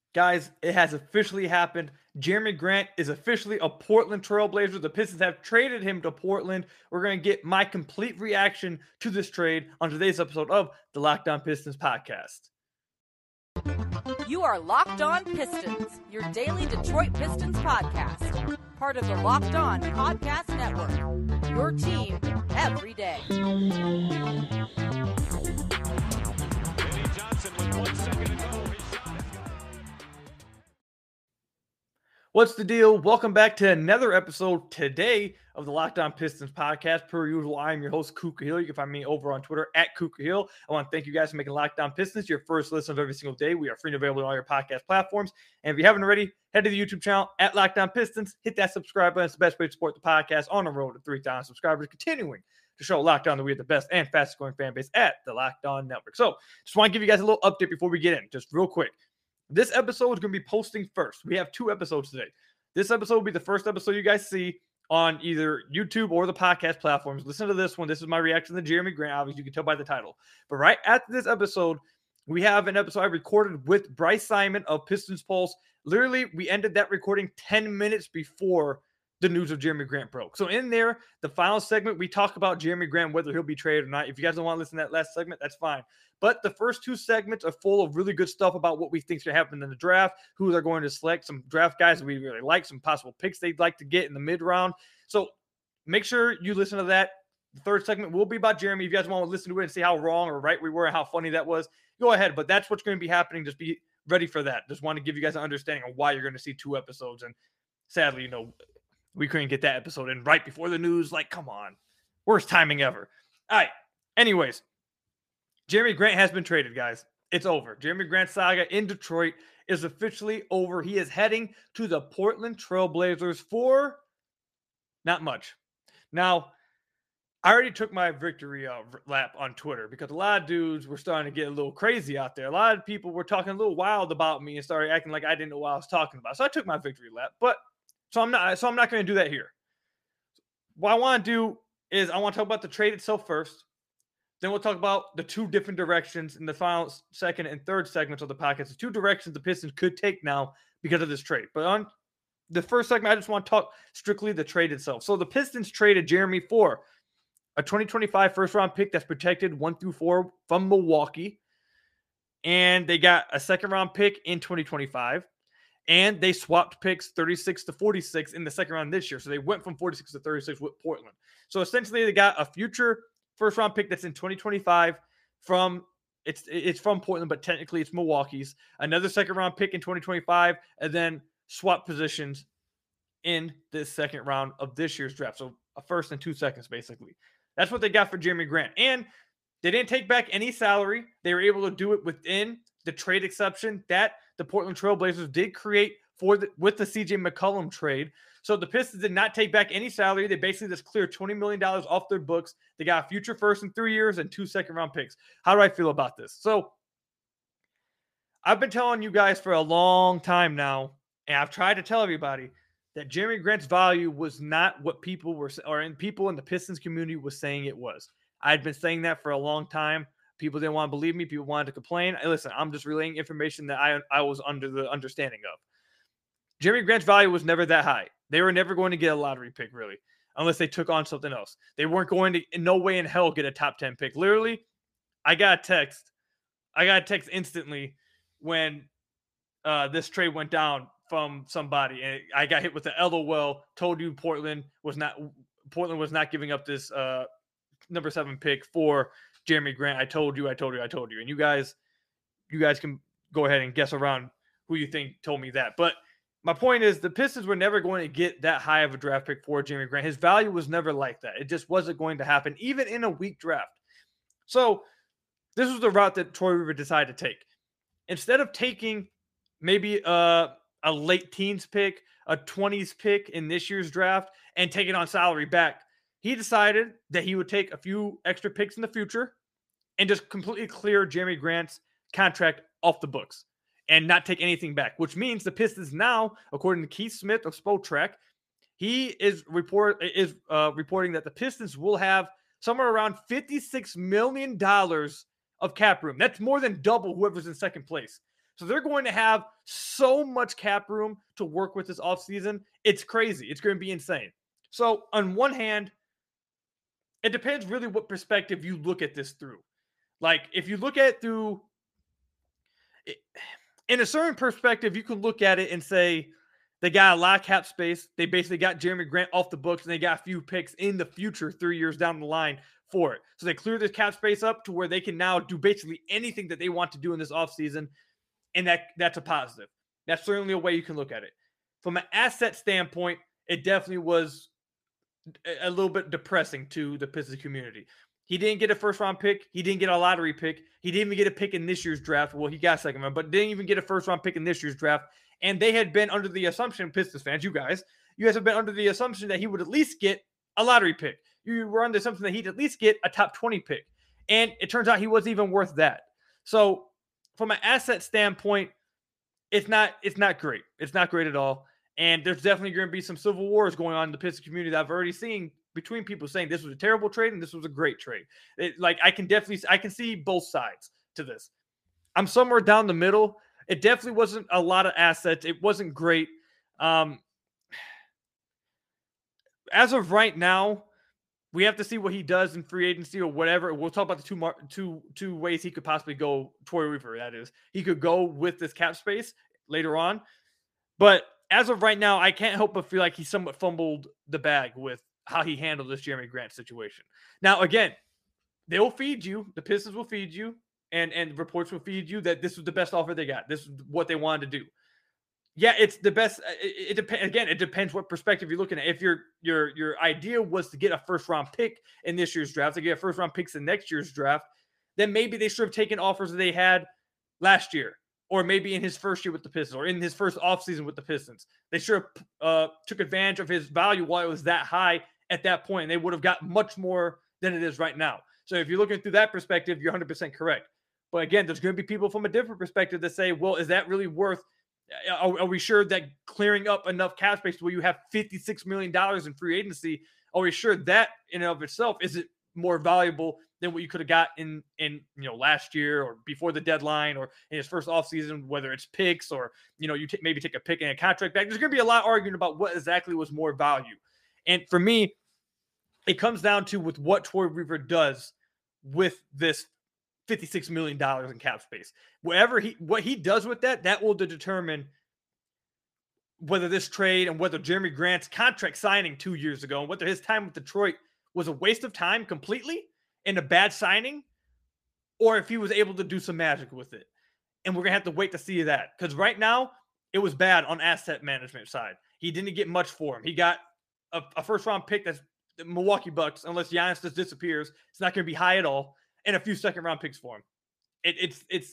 Guys, it has officially happened. Jeremy Grant is officially a Portland Trailblazer. The Pistons have traded him to Portland. We're going to get my complete reaction to this trade on today's episode of the Locked On Pistons podcast. You are Locked On Pistons, your daily Detroit Pistons podcast. Part of the Locked On Podcast Network. Your team every day. Eddie Johnson with 1 second to go. What's the deal? Welcome back to another episode today of the Locked On Pistons podcast. Per usual, I am your host, Kuka Hill. You can find me over on Twitter at Kuka Hill. I want to thank you guys for making Locked On Pistons your first listen of every single day. We are free and available on all your podcast platforms. And if you haven't already, head to the YouTube channel at Locked On Pistons. Hit that subscribe button. It's the best way to support the podcast on the road to 3,000 subscribers, continuing to show Locked On that we are the best and fastest growing fan base at the Locked On Network. So just want to give you guys a little update before we get in, just real quick. This episode is going to be posting first. We have 2 episodes today. This episode will be the first episode you guys see on either YouTube or the podcast platforms. Listen to this one. This is my reaction to Jeremy Grant. Obviously, you can tell by the title. But right after this episode, we have an episode I recorded with Bryce Simon of Pistons Pulse. Literally, we ended that recording 10 minutes before the news of Jeremy Grant broke. So in there, the final segment, we talk about Jeremy Grant, whether he'll be traded or not. If you guys don't want to listen to that last segment, that's fine. But the first 2 segments are full of really good stuff about what we think should happen in the draft, who they're going to select, some draft guys we really like, some possible picks they'd like to get in the mid-round. So make sure you listen to that. The third segment will be about Jeremy. If you guys want to listen to it and see how wrong or right we were and how funny that was, go ahead. But that's what's going to be happening. Just be ready for that. Just want to give you guys an understanding of why you're going to see 2 episodes. And sadly, we couldn't get that episode in right before the news. Like, come on. Worst timing ever. All right. Anyways, Jeremy Grant has been traded, guys. It's over. Jeremy Grant's saga in Detroit is officially over. He is heading to the Portland Trailblazers for not much. Now, I already took my victory lap on Twitter because a lot of dudes were starting to get a little crazy out there. A lot of people were talking a little wild about me and started acting like I didn't know what I was talking about. So I took my victory lap, but So I'm not going to do that here. What I want to do is I want to talk about the trade itself first. Then we'll talk about the 2 different directions in the final second and third segments of the podcast. The 2 directions the Pistons could take now because of this trade. But on the first segment, I just want to talk strictly the trade itself. So the Pistons traded Jeremy for a 2025 first-round pick that's protected 1 through 4 from Milwaukee. And they got a second-round pick in 2025. And they swapped picks 36 to 46 in the second round this year. So they went from 46 to 36 with Portland. So essentially they got a future first round pick that's in 2025 from it's from Portland, but technically it's Milwaukee's. Another second round pick in 2025, and then swap positions in the second round of this year's draft. So a first and 2 seconds, basically. That's what they got for Jeremy Grant. And they didn't take back any salary. They were able to do it within the trade exception that the Portland Trailblazers did create with the CJ McCollum trade. So the Pistons did not take back any salary. They basically just cleared $20 million off their books. They got a future first in 3 years and 2 second-round picks. How do I feel about this? So I've been telling you guys for a long time now, and I've tried to tell everybody that Jeremy Grant's value was not what people were, or people in the Pistons community was saying it was. I'd been saying that for a long time. People didn't want to believe me. People wanted to complain. Listen, I'm just relaying information that I was under the understanding of. Jeremy Grant's value was never that high. They were never going to get a lottery pick, really, unless they took on something else. They weren't going to, in no way in hell, get a top 10 pick. Literally, I got a text. Instantly when this trade went down from somebody, and I got hit with the LOL. Told you Portland was not giving up this number 7 pick for Jeremy Grant. I told you. And you guys can go ahead and guess around who you think told me that. But my point is the Pistons were never going to get that high of a draft pick for Jeremy Grant. His value was never like that. It just wasn't going to happen, even in a weak draft. So this was the route that Troy Weaver decided to take. Instead of taking maybe a late teens pick, a 20s pick in this year's draft, and taking on salary back, he decided that he would take a few extra picks in the future and just completely clear Jeremy Grant's contract off the books and not take anything back, which means the Pistons now, according to Keith Smith of Spotrac, he is reporting that the Pistons will have somewhere around $56 million of cap room. That's more than double whoever's in second place. So they're going to have so much cap room to work with this offseason. It's crazy. It's going to be insane. So on one hand, it depends really what perspective you look at this through. Like if you look at it through, in a certain perspective, you can look at it and say they got a lot of cap space. They basically got Jeremy Grant off the books, and they got a few picks in the future 3 years down the line for it. So they clear this cap space up to where they can now do basically anything that they want to do in this offseason, and that's a positive. That's certainly a way you can look at it. From an asset standpoint, it definitely was a little bit depressing to the Pistons community. He didn't get a first-round pick. He didn't get a lottery pick. He didn't even get a pick in this year's draft. Well, he got a second round, but didn't even get a first-round pick in this year's draft. And they had been under the assumption, Pistons fans, you guys have been under the assumption that he would at least get a lottery pick. You were under the assumption that he'd at least get a top 20 pick. And it turns out he wasn't even worth that. So from an asset standpoint, it's not great. It's not great at all. And there's definitely going to be some civil wars going on in the Pistons community that I've already seen between people saying this was a terrible trade and this was a great trade. I can see both sides to this. I'm somewhere down the middle. It definitely wasn't a lot of assets. It wasn't great. As of right now, we have to see what he does in free agency or whatever. We'll talk about the two ways he could possibly go. Troy Weaver, that is. He could go with this cap space later on. But as of right now, I can't help but feel like he somewhat fumbled the bag with how he handled this Jeremy Grant situation. Now, again, they will feed you. The Pistons will feed you. And reports will feed you that this was the best offer they got. This is what they wanted to do. Yeah, it's the best. It depends. Again, it depends what perspective you're looking at. If your idea was to get a first round pick in this year's draft, to get first round picks in next year's draft, then maybe they should have taken offers that they had last year, or maybe in his first year with the Pistons, or in his first offseason with the Pistons. They should have took advantage of his value while it was that high at that point, and they would have got much more than it is right now. So if you're looking through that perspective, you're 100% correct. But again, there's going to be people from a different perspective that say, well, is that really worth, are we sure that clearing up enough cap space where you have $56 million in free agency, are we sure that in and of itself isn't more valuable than what you could have got in last year or before the deadline or in his first offseason, whether it's picks or, you maybe take a pick and a contract back. There's going to be a lot arguing about what exactly was more value. And for me, it comes down to with what Troy Weaver does with this $56 million in cap space. What he does with that will determine whether this trade and whether Jeremy Grant's contract signing 2 years ago and whether his time with Detroit was a waste of time completely and a bad signing, or if he was able to do some magic with it. And we're going to have to wait to see that. Because right now, it was bad on asset management side. He didn't get much for him. He got a first-round pick that's the Milwaukee Bucks, unless Giannis just disappears. It's not going to be high at all. And a few second-round picks for him. It's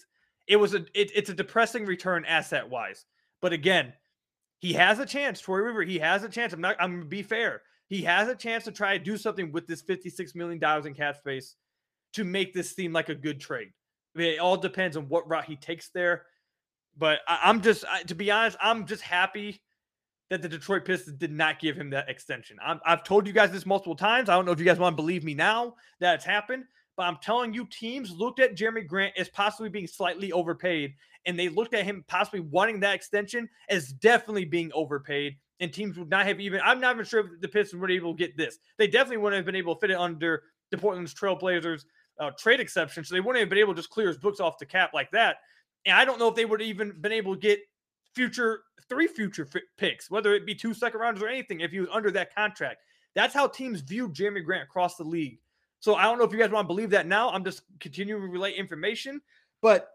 a depressing return asset-wise. But again, he has a chance. Troy Weaver, he has a chance. I'm going to be fair. He has a chance to try to do something with this $56 million in cap space to make this seem like a good trade. I mean, it all depends on what route he takes there. But to be honest, I'm just happy that the Detroit Pistons did not give him that extension. I've told you guys this multiple times. I don't know if you guys want to believe me now that it's happened. But I'm telling you, teams looked at Jeremy Grant as possibly being slightly overpaid, and they looked at him possibly wanting that extension as definitely being overpaid, and teams would not have even – I'm not even sure if the Pistons were able to get this. They definitely wouldn't have been able to fit it under the Portland Trailblazers trade exception, so they wouldn't have been able to just clear his books off the cap like that. And I don't know if they would have even been able to get three future picks, whether it be 2 second rounders or anything, if he was under that contract. That's how teams view Jeremy Grant across the league. So I don't know if you guys want to believe that now. I'm just continuing to relay information. But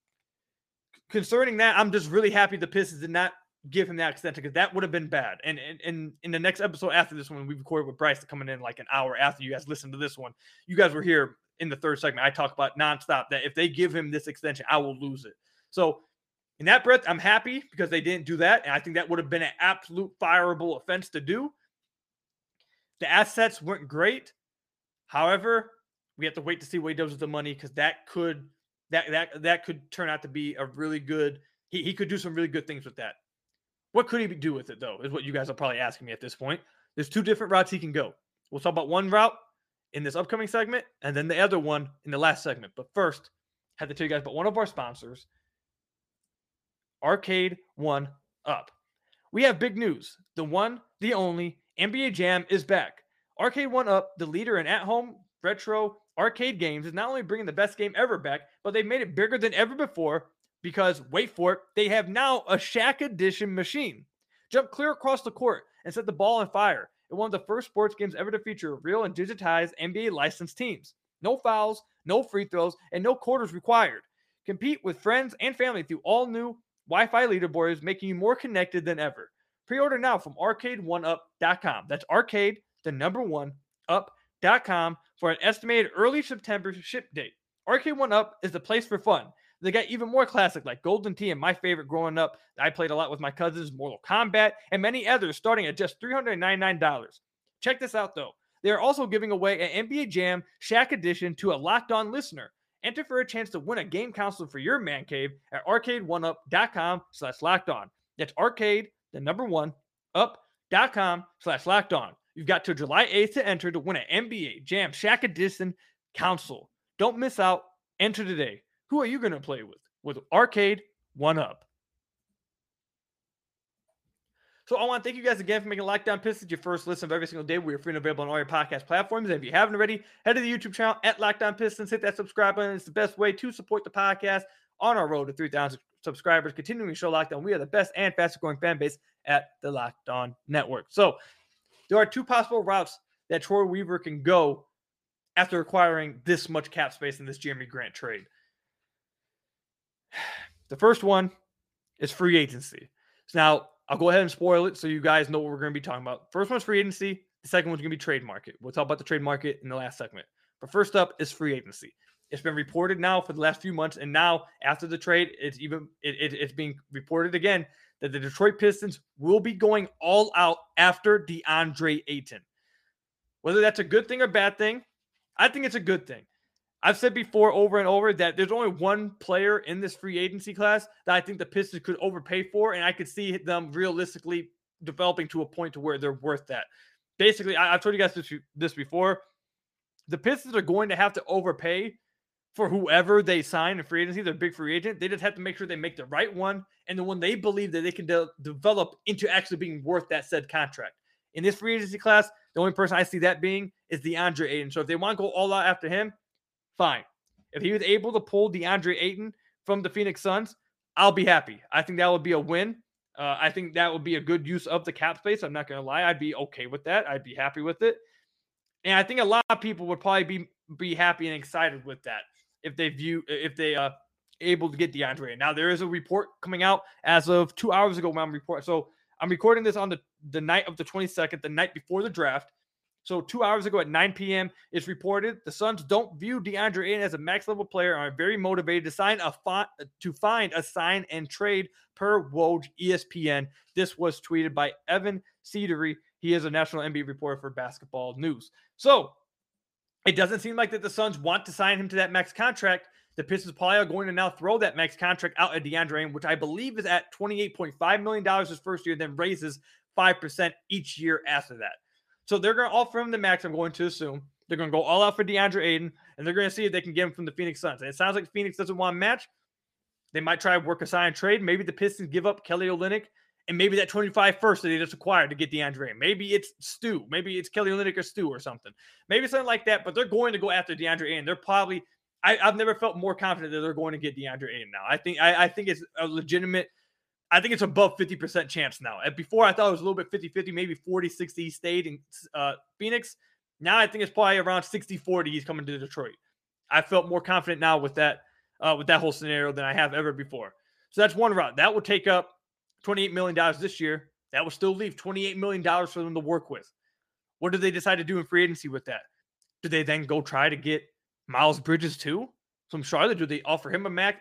concerning that, I'm just really happy the Pistons did not give him that extension because that would have been bad. And in the next episode after this one, we recorded with Bryce coming in like an hour after you guys listened to this one. You guys were here in the third segment. I talk about nonstop that if they give him this extension, I will lose it. So in that breath, I'm happy because they didn't do that. And I think that would have been an absolute fireable offense to do. The assets weren't great. However, we have to wait to see what he does with the money because that could turn out to be a really good. He could do some really good things with that. What could he do with it though? Is what you guys are probably asking me at this point. There's 2 different routes he can go. We'll talk about one route in this upcoming segment, and then the other one in the last segment. But first, I have to tell you guys about one of our sponsors, Arcade One Up. We have big news. The one, the only, NBA Jam is back. Arcade One Up, the leader in at-home retro arcade games, is not only bringing the best game ever back, but they've made it bigger than ever before because, wait for it, they have now a Shaq Edition machine. Jump clear across the court and set the ball on fire in one of the first sports games ever to feature real and digitized NBA licensed teams. No fouls, no free throws, and no quarters required. Compete with friends and family through all new Wi-Fi leaderboards, making you more connected than ever. Pre-order now from arcade1up.com. That's arcade, the number one, up.com for an estimated early September ship date. Arcade One Up is the place for fun. They got even more classic like Golden Tee and my favorite growing up I played a lot with my cousins, Mortal Kombat, and many others starting at just $399. Check this out though. They are also giving away an NBA Jam Shaq Edition to a Locked On listener. Enter for a chance to win a game console for your man cave at arcade1up.com/lockedon. That's arcade, the number one, up.com/lockedon. You've got till July 8th to enter to win an NBA Jam Shaq Edition console. Don't miss out. Enter today. Who are you going to play with? With Arcade One Up. So I want to thank you guys again for making Locked On Pistons your first listen of every single day. We are free and available on all your podcast platforms. And if you haven't already, head to the YouTube channel at Locked On Pistons. Hit that subscribe button. It's the best way to support the podcast on our road to 3,000 subscribers. Continuing to show Locked On. We are the best and fastest growing fan base at the Locked On Network. So there are two possible routes that Troy Weaver can go after acquiring this much cap space in this Jeremy Grant trade. The first one is free agency. So now, I'll go ahead and spoil it so you guys know what we're going to be talking about. First one's free agency. The second one's going to be trade market. We'll talk about the trade market in the last segment. But first up is free agency. It's been reported now for the last few months, and now after the trade, it's being reported again that the Detroit Pistons will be going all out after DeAndre Ayton. Whether that's a good thing or bad thing, I think it's a good thing. I've said before over and over that there's only one player in this free agency class that I think the Pistons could overpay for, and I could see them realistically developing to a point to where they're worth that. Basically, I've told you guys this before. The Pistons are going to have to overpay for whoever they sign in free agency. They're a big free agent. They just have to make sure they make the right one and the one they believe that they can develop into actually being worth that said contract. In this free agency class, the only person I see that being is DeAndre Ayton. So if they want to go all out after him, fine. If he was able to pull DeAndre Ayton from the Phoenix Suns, I'll be happy. I think that would be a win. I think that would be a good use of the cap space. I'm not going to lie. I'd be okay with that. I'd be happy with it. And I think a lot of people would probably be happy and excited with that if they able to get DeAndre Ayton. Now, there is a report coming out as of 2 hours ago when I'm reporting. So I'm recording this on the night of the 22nd, the night before the draft. So 2 hours ago at 9 p.m., it's reported the Suns don't view DeAndre Ayton as a max-level player and are very motivated to find a sign and trade per Woj ESPN. This was tweeted by Evan Cedery. He is a national NBA reporter for Basketball News. So it doesn't seem like that the Suns want to sign him to that max contract. The Pistons probably are going to now throw that max contract out at DeAndre Ayton, which I believe is at $28.5 million his first year, then raises 5% each year after that. So they're going to offer him the max, I'm going to assume. They're going to go all out for DeAndre Ayton, and they're going to see if they can get him from the Phoenix Suns. And it sounds like Phoenix doesn't want a match. They might try to work a sign and trade. Maybe the Pistons give up Kelly Olynyk, and maybe that 25 first that they just acquired to get DeAndre Ayton. Maybe it's Stu. Maybe it's Kelly Olynyk or Stu or something. Maybe something like that, but they're going to go after DeAndre Ayton. They're probably – I've never felt more confident that they're going to get DeAndre Ayton now. I think it's a legitimate – I think it's above 50% chance now. Before, I thought it was a little bit 50-50, maybe 40-60 he stayed in Phoenix. Now I think it's probably around 60-40 he's coming to Detroit. I felt more confident now with that whole scenario than I have ever before. So that's one route. That would take up $28 million this year. That would still leave $28 million for them to work with. What do they decide to do in free agency with that? Do they then go try to get Miles Bridges too from Charlotte? Do they offer him an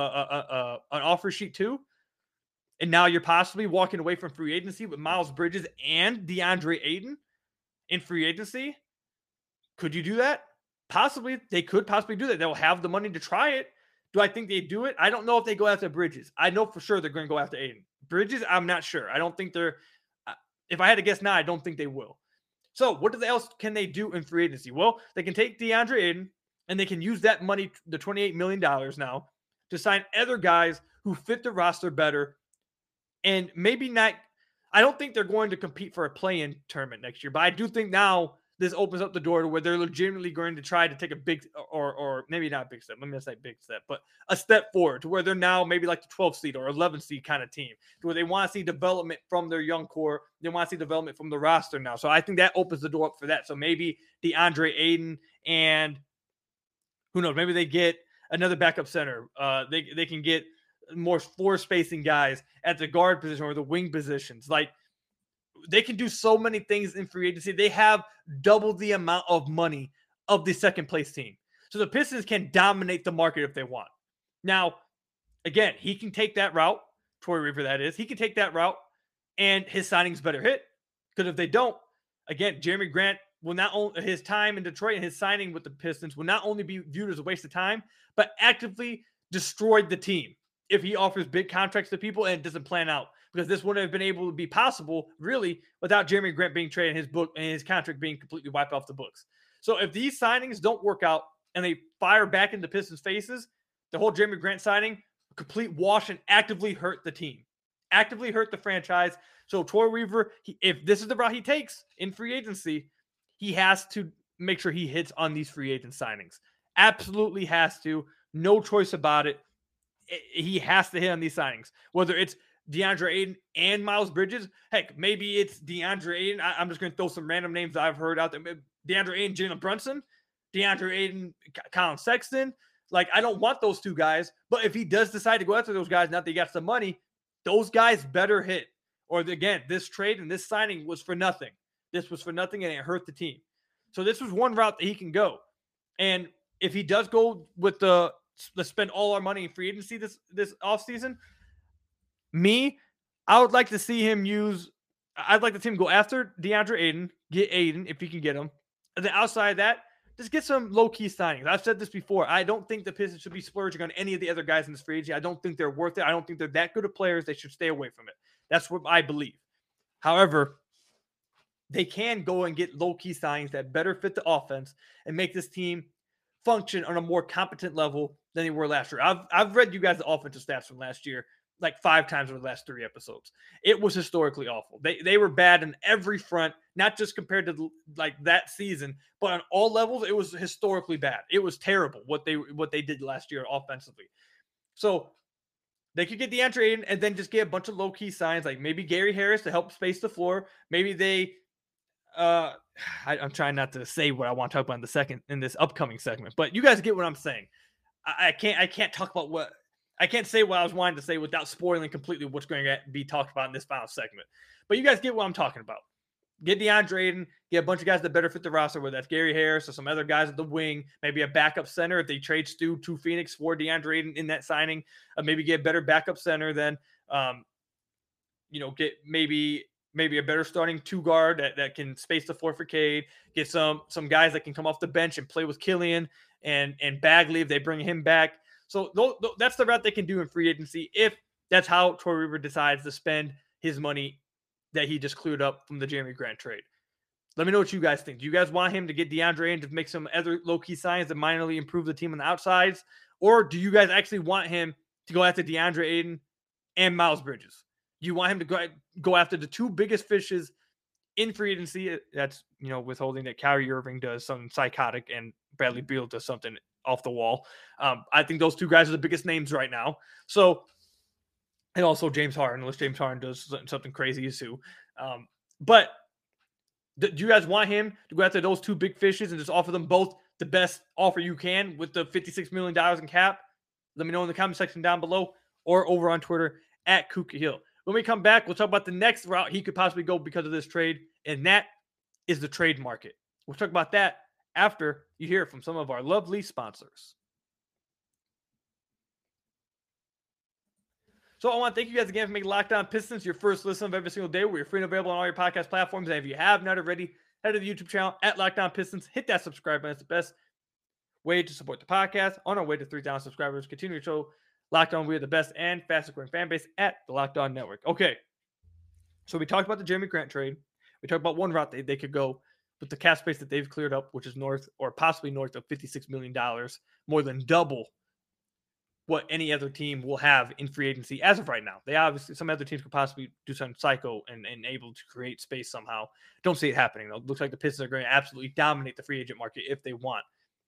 offer sheet too? And now you're possibly walking away from free agency with Miles Bridges and DeAndre Ayton in free agency. Could you do that? Possibly. They could possibly do that. They'll have the money to try it. Do I think they do it? I don't know if they go after Bridges. I know for sure they're going to go after Ayton. Bridges, I'm not sure. I don't think they're – if I had to guess now, I don't think they will. So what else can they do in free agency? Well, they can take DeAndre Ayton and they can use that money, the $28 million now, to sign other guys who fit the roster better, and maybe not. I don't think they're going to compete for a play-in tournament next year, but I do think now this opens up the door to where they're legitimately going to try to take a big, or maybe not a big step. Let me not say big step, but a step forward to where they're now maybe like the 12th seed or 11th seed kind of team, to where they want to see development from their young core. They want to see development from the roster now. So I think that opens the door up for that. So maybe DeAndre Ayton, and who knows, maybe they get another backup center. They can get more floor spacing guys at the guard position or the wing positions. Like, they can do so many things in free agency. They have double the amount of money of the second place team. So the Pistons can dominate the market if they want. Now, again, he can take that route. Troy Weaver, that is. He can take that route, and his signings better hit. Because if they don't, again, Jeremy Grant will not only, his time in Detroit and his signing with the Pistons will not only be viewed as a waste of time, but actively destroyed the team if he offers big contracts to people and it doesn't plan out. Because this wouldn't have been able to be possible, really, without Jeremy Grant being traded and his contract being completely wiped off the books. So if these signings don't work out and they fire back into Pistons' faces, the whole Jeremy Grant signing, a complete wash, and actively hurt the team, actively hurt the franchise. So Troy Weaver, if this is the route he takes in free agency, he has to make sure he hits on these free agent signings. Absolutely has to. No choice about it. He has to hit on these signings, whether it's DeAndre Ayton and Miles Bridges. Heck, maybe it's DeAndre Ayton. I'm just going to throw some random names I've heard out there. DeAndre Ayton, Jalen Brunson, DeAndre Ayton, Colin Sexton. Like, I don't want those two guys, but if he does decide to go after those guys, now that he got some money, those guys better hit. Or again, this trade and this signing was for nothing. This was for nothing, and it hurt the team. So this was one route that he can go. And if he does go with let's spend all our money in free agency this offseason, I would like to see him I'd like to see him go after DeAndre Ayton, get Ayton if he can get him. And then outside of that, just get some low-key signings. I've said this before. I don't think the Pistons should be splurging on any of the other guys in this free agency. I don't think they're worth it. I don't think they're that good of players. They should stay away from it. That's what I believe. However, they can go and get low-key signings that better fit the offense and make this team function on a more competent level than they were last year. I've read you guys the offensive stats from last year like 5 times over the last 3 episodes. It was historically awful. They were bad in every front, not just compared to like that season, but on all levels, it was historically bad. It was terrible what they did last year offensively. So they could get DeAndre Ayton and then just get a bunch of low-key signs, like maybe Gary Harris to help space the floor. Maybe they I'm trying not to say what I want to talk about in this upcoming segment, but you guys get what I'm saying. I can't talk about I can't say what I was wanting to say without spoiling completely what's going to be talked about in this final segment. But you guys get what I'm talking about. Get DeAndre Ayton, get a bunch of guys that better fit the roster, whether that's Gary Harris or some other guys at the wing, maybe a backup center if they trade Stu to Phoenix for DeAndre Ayton in that signing. Maybe get a better backup center than, get maybe a better starting 2 guard that can space the floor for Cade. Get some guys that can come off the bench and play with Killian and Bagley if they bring him back. So that's the route they can do in free agency if that's how Troy Weaver decides to spend his money that he just cleared up from the Jeremy Grant trade. Let me know what you guys think. Do you guys want him to get DeAndre Ayton to make some other low-key signs that minorly improve the team on the outsides? Or do you guys actually want him to go after DeAndre Ayton and Miles Bridges? You want him to go after the 2 biggest fishes in free agency? That's, withholding that Kyrie Irving does something psychotic and Bradley Beal does something off the wall. I think those 2 guys are the biggest names right now. So, and also James Harden, unless James Harden does something crazy too. But do you guys want him to go after those 2 big fishes and just offer them both the best offer you can with the $56 million in cap? Let me know in the comment section down below or over on Twitter at Kuka Hill. When we come back, we'll talk about the next route he could possibly go because of this trade, and that is the trade market. We'll talk about that after you hear from some of our lovely sponsors. So I want to thank you guys again for making Locked On Pistons your first listen of every single day. We're free and available on all your podcast platforms. And if you have not already, head to the YouTube channel at Locked On Pistons. Hit that subscribe button. It's the best way to support the podcast. On our way to 3,000 subscribers, continue to show Locked On. We are the best and fastest growing fan base at the Locked On Network. Okay, so we talked about the Jeremy Grant trade. We talked about one route they could go with the cap space that they've cleared up, which is north or possibly north of $56 million, more than double what any other team will have in free agency as of right now. They obviously, some other teams could possibly do something psycho and able to create space somehow. Don't see it happening though. It looks like the Pistons are going to absolutely dominate the free agent market if they want.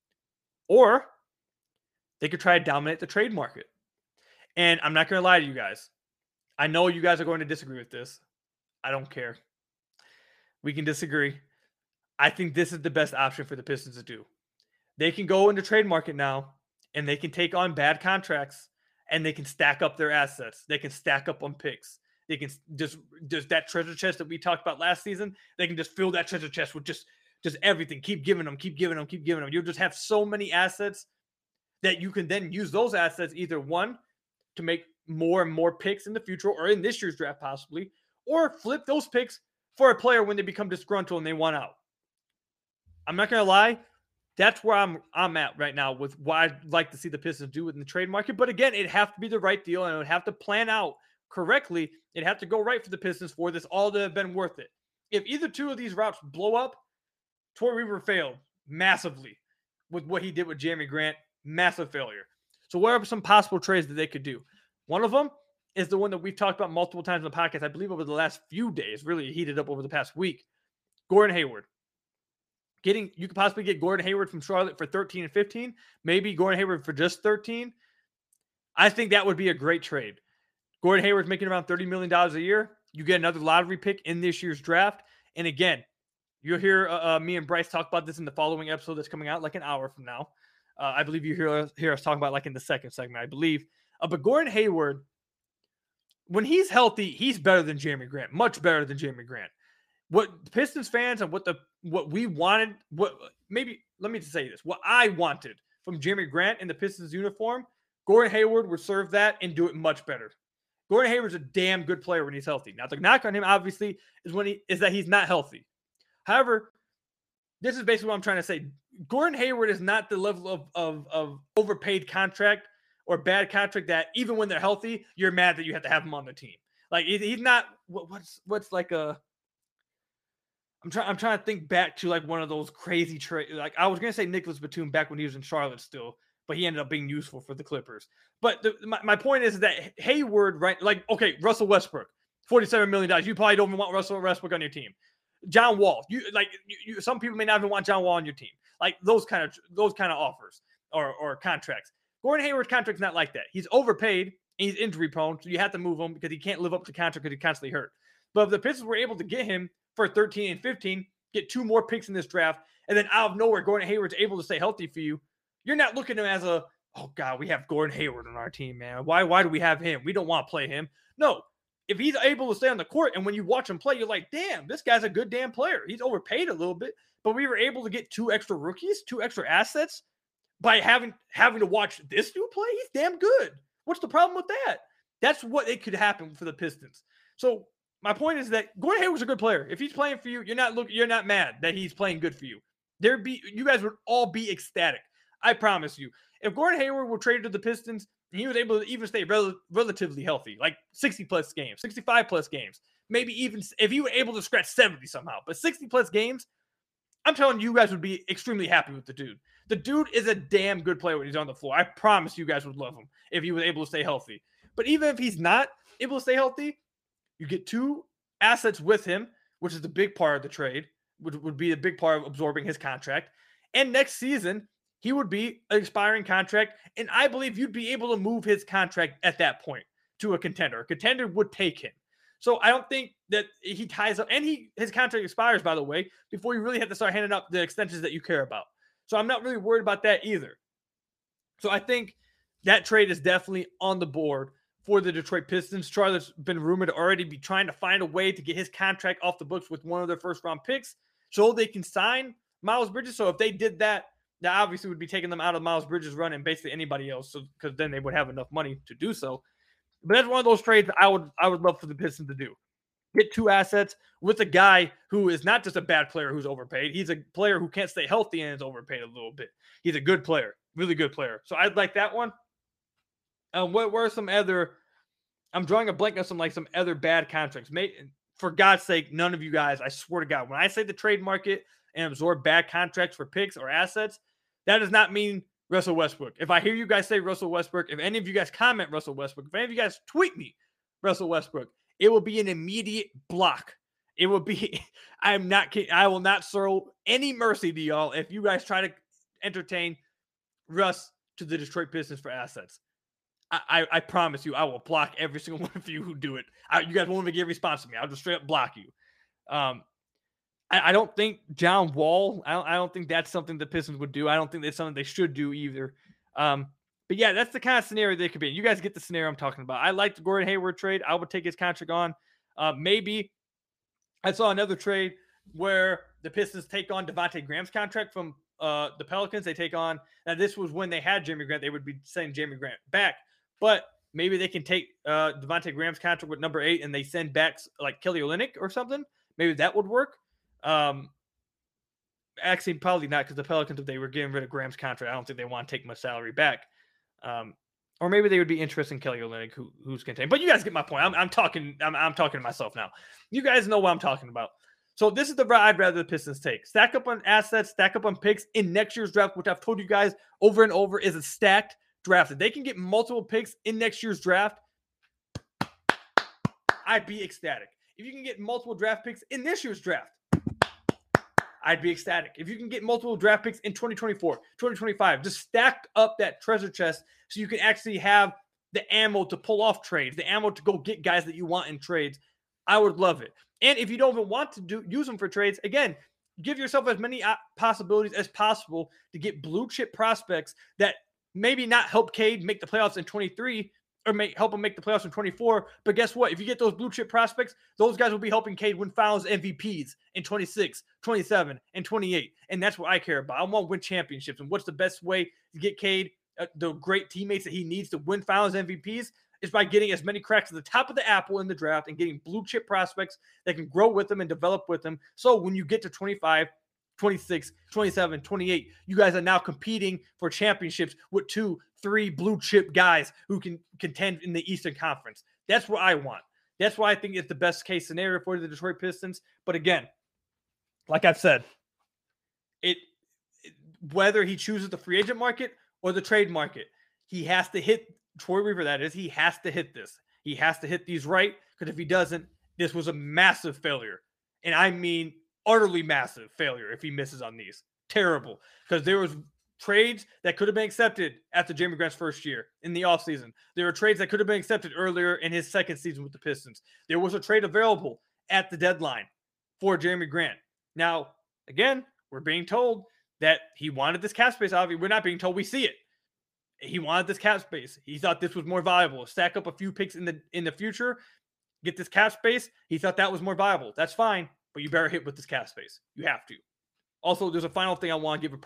Or they could try to dominate the trade market. And I'm not going to lie to you guys. I know you guys are going to disagree with this. I don't care. We can disagree. I think this is the best option for the Pistons to do. They can go into trade market now and they can take on bad contracts and they can stack up their assets. They can stack up on picks. They can just that treasure chest that we talked about last season. They can just fill that treasure chest with just everything. Keep giving them. You'll just have so many assets that you can then use those assets either one to make more and more picks in the future or in this year's draft possibly, or flip those picks for a player when they become disgruntled and they want out. I'm not going to lie. That's where I'm at right now with what I'd like to see the Pistons do in the trade market. But again, it'd have to be the right deal and it would have to plan out correctly. It'd have to go right for the Pistons for this all to have been worth it. If either two of these routes blow up, Troy Weaver failed massively with what he did with Jeremy Grant. Massive failure. So what are some possible trades that they could do? One of them is the one that we've talked about multiple times in the podcast, I believe over the last few days, really heated up over the past week. Gordon Hayward. You could possibly get Gordon Hayward from Charlotte for 13 and 15, maybe Gordon Hayward for just 13. I think that would be a great trade. Gordon Hayward's making around $30 million a year. You get another lottery pick in this year's draft. And again, you'll hear me and Bryce talk about this in the following episode that's coming out like an hour from now. I believe you hear us talk about like in the second segment, I believe. But Gordon Hayward, when he's healthy, he's better than Jeremy Grant, much better than Jeremy Grant. What Pistons fans and what we wanted, let me just say this. What I wanted from Jeremy Grant in the Pistons uniform, Gordon Hayward would serve that and do it much better. Gordon Hayward's a damn good player when he's healthy. Now, the knock on him, obviously, is that he's not healthy. However, this is basically what I'm trying to say. Gordon Hayward is not the level of overpaid contract or bad contract that even when they're healthy, you're mad that you have to have him on the team. Like he's not what's like a. I'm trying to think back to like one of those crazy trades. Like I was gonna say Nicholas Batum back when he was in Charlotte still, but he ended up being useful for the Clippers. But my point is that Hayward, right? Like okay, Russell Westbrook, $47 million. You probably don't even want Russell Westbrook on your team. John Wall, some people may not even want John Wall on your team. Like those kind of offers or contracts. Gordon Hayward's contract's not like that. He's overpaid and he's injury prone, so you have to move him because he can't live up to contract because he's constantly hurt. But if the Pistons were able to get him for 13 and 15, get 2 more picks in this draft, and then out of nowhere, Gordon Hayward's able to stay healthy for you, you're not looking at him as oh God, we have Gordon Hayward on our team, man. Why do we have him? We don't want to play him. No. If he's able to stay on the court and when you watch him play, you're like, damn, this guy's a good damn player. He's overpaid a little bit, but we were able to get 2 extra rookies, 2 extra assets by having to watch this dude play. He's damn good. What's the problem with that? That's what it could happen for the Pistons. So my point is that Gordon Hayward's a good player. If he's playing for you, you're not mad that he's playing good for you. You guys would all be ecstatic. I promise you. If Gordon Hayward were traded to the Pistons, and he was able to even stay relatively healthy, like 60-plus games, 65-plus games, maybe even if he were able to scratch 70 somehow, but 60-plus games, I'm telling you guys would be extremely happy with the dude. The dude is a damn good player when he's on the floor. I promise you guys would love him if he was able to stay healthy. But even if he's not able to stay healthy, you get 2 assets with him, which is the big part of the trade, which would be a big part of absorbing his contract. And next season, he would be an expiring contract, and I believe you'd be able to move his contract at that point to a contender. A contender would take him. So I don't think that he ties up, and his contract expires, by the way, before you really have to start handing up the extensions that you care about. So I'm not really worried about that either. So I think that trade is definitely on the board for the Detroit Pistons. Charlotte's been rumored to already be trying to find a way to get his contract off the books with one of their first-round picks so they can sign Miles Bridges. So if they did that, that obviously would be taking them out of Miles Bridges' run and basically anybody else, because then they would have enough money to do so. But that's one of those trades I would love for the Pistons to do. Get 2 assets with a guy who is not just a bad player who's overpaid. He's a player who can't stay healthy and is overpaid a little bit. He's a good player, really good player. So I'd like that one. What were some other? I'm drawing a blank on some other bad contracts. For God's sake, none of you guys, I swear to God, when I say the trade market and absorb bad contracts for picks or assets, that does not mean Russell Westbrook. If I hear you guys say Russell Westbrook, if any of you guys comment Russell Westbrook, if any of you guys tweet me Russell Westbrook, it will be an immediate block. It will be, I'm not kidding. I will not throw any mercy to y'all if you guys try to entertain Russ to the Detroit Pistons for assets. I promise you, I will block every single one of you who do it. You guys won't even get a response to me. I'll just straight up block you. I don't think John Wall, I don't think that's something the Pistons would do. I don't think that's something they should do either. But yeah, that's the kind of scenario they could be in. You guys get the scenario I'm talking about. I like the Gordon Hayward trade. I would take his contract on. Maybe I saw another trade where the Pistons take on Devontae Graham's contract from the Pelicans. They take on, now this was when they had Jeremy Grant. They would be sending Jeremy Grant back. But maybe they can take Devontae Graham's contract with number 8 and they send back like Kelly Olynyk or something. Maybe that would work. Actually, probably not, because the Pelicans, if they were getting rid of Graham's contract, I don't think they want to take much salary back. Or maybe they would be interested in Kelly Olynyk, who's contained. But you guys get my point. I'm talking to myself now. You guys know what I'm talking about. So this is the route I'd rather the Pistons take. Stack up on assets, stack up on picks in next year's draft, which I've told you guys over and over is a stacked draft. If they can get multiple picks in next year's draft, I'd be ecstatic. If you can get multiple draft picks in this year's draft, I'd be ecstatic. If you can get multiple draft picks in 2024, 2025, just stack up that treasure chest so you can actually have the ammo to pull off trades, the ammo to go get guys that you want in trades. I would love it. And if you don't even want to use them for trades, again, give yourself as many possibilities as possible to get blue chip prospects that maybe not help Cade make the playoffs in 23 or help him make the playoffs in 24. But guess what? If you get those blue chip prospects, those guys will be helping Cade win Finals MVPs in 26, 27, and 28. And that's what I care about. I want to win championships. And what's the best way to get Cade the great teammates that he needs to win Finals MVPs is by getting as many cracks at the top of the apple in the draft and getting blue chip prospects that can grow with them and develop with them. So when you get to 25, 26, 27, 28, you guys are now competing for championships with 2, 3 blue chip guys who can contend in the Eastern Conference. That's what I want. That's why I think it's the best case scenario for the Detroit Pistons. But again, like I've said, whether he chooses the free agent market or the trade market, he has to hit Troy Weaver. That is, he has to hit this. He has to hit these right, because if he doesn't, this was a massive failure. And I mean utterly massive failure if he misses on these. Terrible. Because there was trades that could have been accepted after Jeremy Grant's first year in the offseason. There were trades that could have been accepted earlier in his second season with the Pistons. There was a trade available at the deadline for Jeremy Grant. Now, again, we're being told that he wanted this cap space. Obviously, we're not being told, we see it. He wanted this cap space. He thought this was more valuable. Stack up a few picks in the future, get this cap space. He thought that was more viable. That's fine, but you better hit with this cap space. You have to. Also, there's a final thing I want to give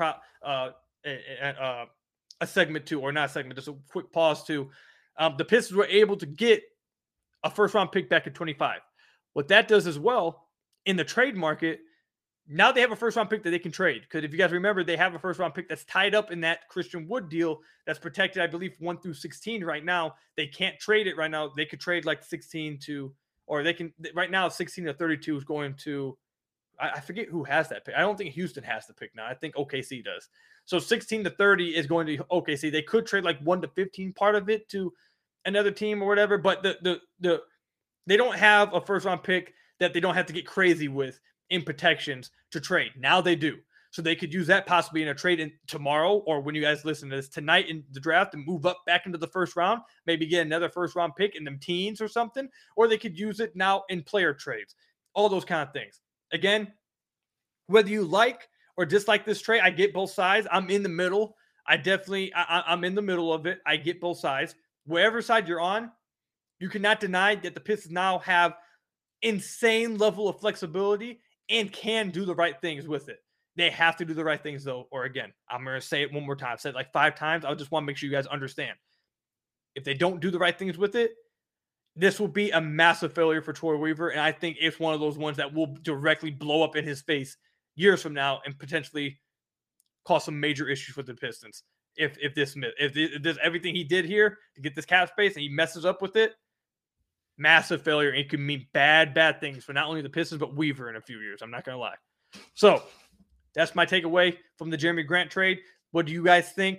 a segment to, or not a segment, just a quick pause to. The Pistons were able to get a first-round pick back in 25. What that does as well, in the trade market, now they have a first-round pick that they can trade. Because if you guys remember, they have a first-round pick that's tied up in that Christian Wood deal that's protected, I believe, 1 through 16 right now. They can't trade it right now. They could trade like 16 to, or they can, right now 16 to 32 is going to, I forget who has that pick. I don't think Houston has the pick now. I think OKC does. So 16 to 30 is going to OKC. They could trade like 1 to 15 part of it to another team or whatever, but they don't have a first-round pick that they don't have to get crazy with in protections to trade. Now they do. So they could use that possibly in a trade in tomorrow, or when you guys listen to this tonight in the draft, and move up back into the first round, maybe get another first round pick in them teens or something, or they could use it now in player trades, all those kind of things. Again, whether you like or dislike this trade, I get both sides. I'm in the middle. I'm in the middle of it. I get both sides. Wherever side you're on, you cannot deny that the Pistons now have insane level of flexibility and can do the right things with it. They have to do the right things, though. Or again, I'm going to say it one more time. I've said it like 5 times. I just want to make sure you guys understand. If they don't do the right things with it, this will be a massive failure for Troy Weaver. And I think it's one of those ones that will directly blow up in his face years from now and potentially cause some major issues with the Pistons. If this everything he did here to get this cap space and he messes up with it, massive failure. It could mean bad things for not only the Pistons, but Weaver in a few years. I'm not going to lie. So that's my takeaway from the Jeremy Grant trade. What do you guys think?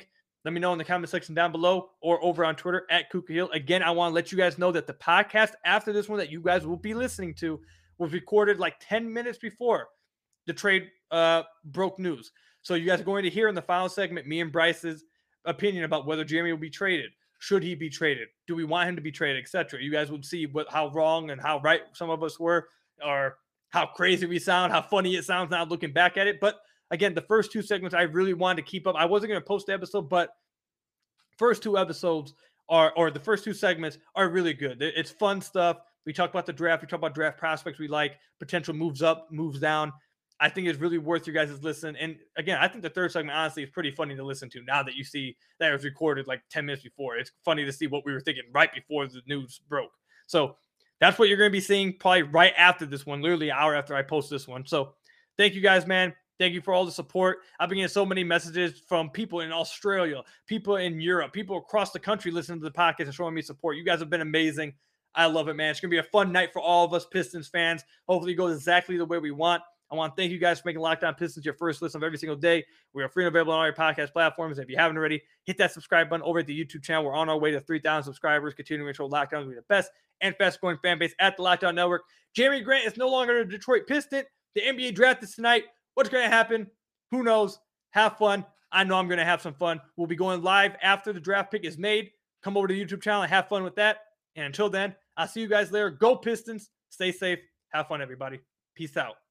Let me know in the comment section down below or over on Twitter at Kuka Hill. Again, I want to let you guys know that the podcast after this one that you guys will be listening to was recorded like 10 minutes before the trade broke news. So you guys are going to hear in the final segment me and Bryce's opinion about whether Jeremy will be traded. Should he be traded? Do we want him to be traded, etc.? You guys would see how wrong and how right some of us were, or how crazy we sound, how funny it sounds now looking back at it. But again, the first two segments I really wanted to keep up. I wasn't going to post the episode, but first two episodes or the first two segments are really good. It's fun stuff. We talk about the draft. We talk about draft prospects we like, potential moves up, moves down. I think it's really worth you guys' listen. And again, I think the third segment, honestly, is pretty funny to listen to now that you see that it was recorded like 10 minutes before. It's funny to see what we were thinking right before the news broke. So that's what you're going to be seeing probably right after this one, literally an hour after I post this one. So thank you guys, man. Thank you for all the support. I've been getting so many messages from people in Australia, people in Europe, people across the country listening to the podcast and showing me support. You guys have been amazing. I love it, man. It's going to be a fun night for all of us Pistons fans. Hopefully it goes exactly the way we want. I want to thank you guys for making Locked On Pistons your first listen of every single day. We are free and available on all your podcast platforms. If you haven't already, hit that subscribe button over at the YouTube channel. We're on our way to 3,000 subscribers, continuing to control Locked On to be the best and fastest growing fan base at the Locked On Network. Jeremy Grant is no longer a Detroit Piston. The NBA draft is tonight. What's going to happen? Who knows? Have fun. I know I'm going to have some fun. We'll be going live after the draft pick is made. Come over to the YouTube channel and have fun with that. And until then, I'll see you guys later. Go Pistons. Stay safe. Have fun, everybody. Peace out.